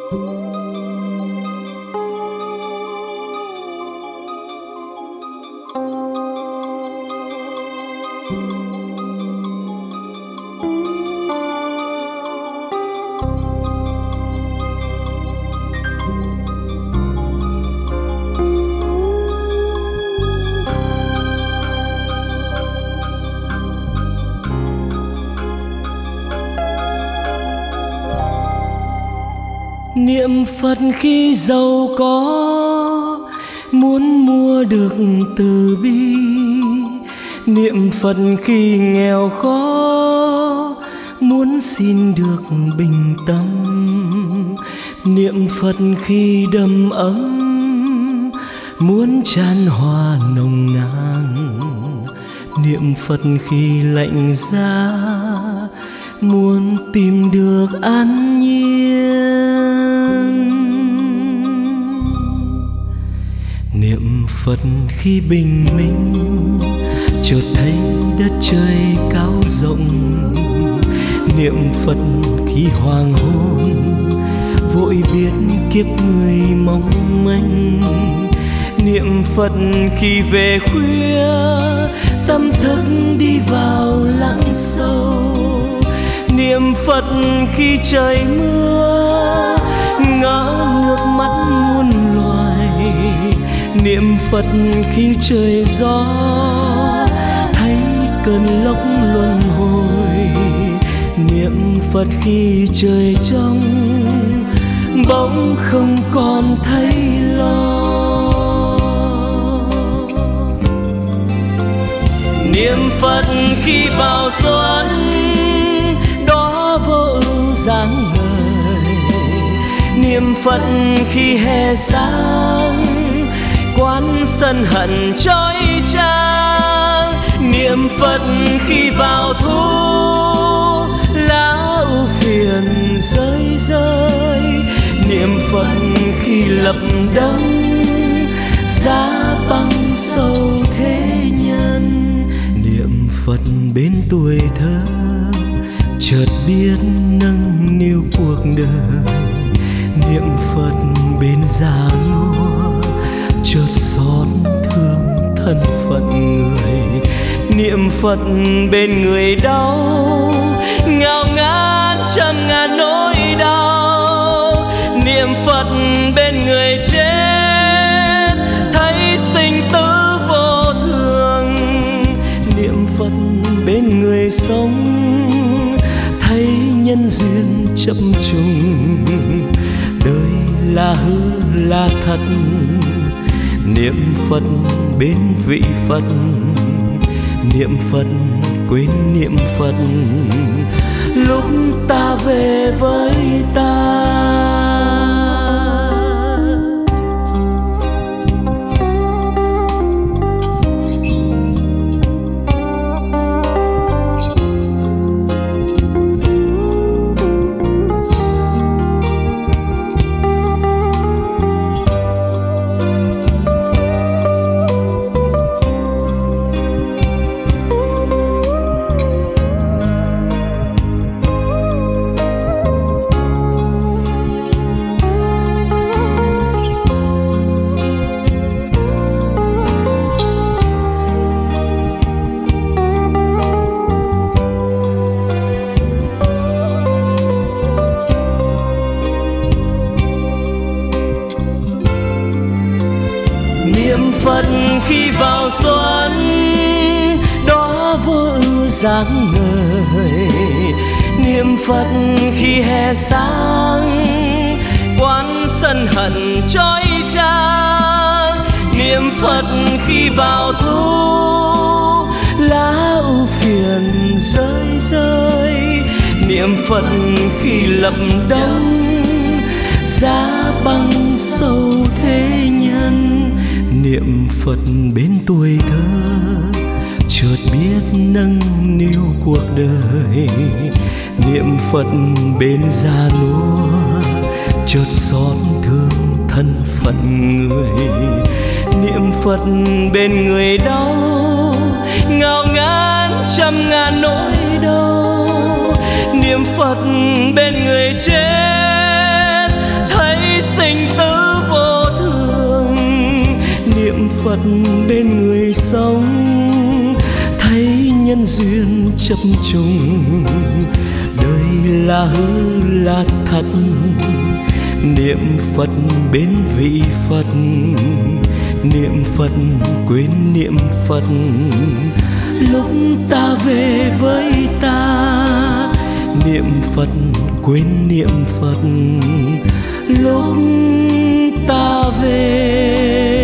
Niệm Phật khi giàu có, muốn mua được từ bi. Niệm Phật khi nghèo khó, muốn xin được bình tâm. Niệm Phật khi đầm ấm, muốn chan hòa nồng nàn. Niệm Phật khi lạnh giá, muốn tìm được an nhiên. Niệm Phật khi bình minh, chợt thấy đất trời cao rộng. Niệm Phật khi hoàng hôn, vội biết kiếp người mong manh. Niệm Phật khi về khuya, tâm thức đi vào lặng sâu. Niệm Phật khi trời mưa, ngỡ nước mắt muôn loài. Niệm Phật khi trời gió, thấy cơn lốc luân hồi. Niệm Phật khi trời trong, bỗng không còn thấy lo. Niệm Phật khi vào xuân, đóa vô ưu dáng người. Niệm Phật khi hè sáng, quán sân hận trói trang. Niệm Phật khi vào thu, lá ưu phiền rơi rơi. Niệm Phật khi lập đông, giá băng sâu thế nhân. Niệm Phật bên tuổi thơ, chợt biết nâng niu cuộc đời. Niệm Phật bên già nua, chợt xót thương thân phận người. Niệm Phật bên người đau, ngao ngán trăm ngàn nỗi đau. Niệm Phật bên người chết, thấy sinh tử vô thường. Niệm Phật bên người sống, thấy nhân duyên chập trùng. Đời là hư là thật, niệm Phật bên vị Phật. Niệm Phật quên niệm Phật, lúc ta về với ta. Niệm Phật khi vào xuân, đóa vô ưu dáng người. Niệm Phật khi hè sáng, quán sân hận trói trang. Niệm Phật khi vào thu, lá ưu phiền rơi rơi. Niệm Phật khi lập đông, giá băng sâu thế nhân. Niệm Phật bên tuổi thơ, chợt biết nâng niu cuộc đời. Niệm Phật bên già nua, chợt xót thương thân phận người. Niệm Phật bên người đau, ngao ngán trăm ngàn nỗi đau. Niệm Phật bên người chết, Phật bên người sống, thấy nhân duyên chập trùng, đời là hư là thật. Niệm Phật bên vị Phật, niệm Phật quên niệm Phật. Lúc ta về với ta, niệm Phật quên niệm Phật. Lúc ta về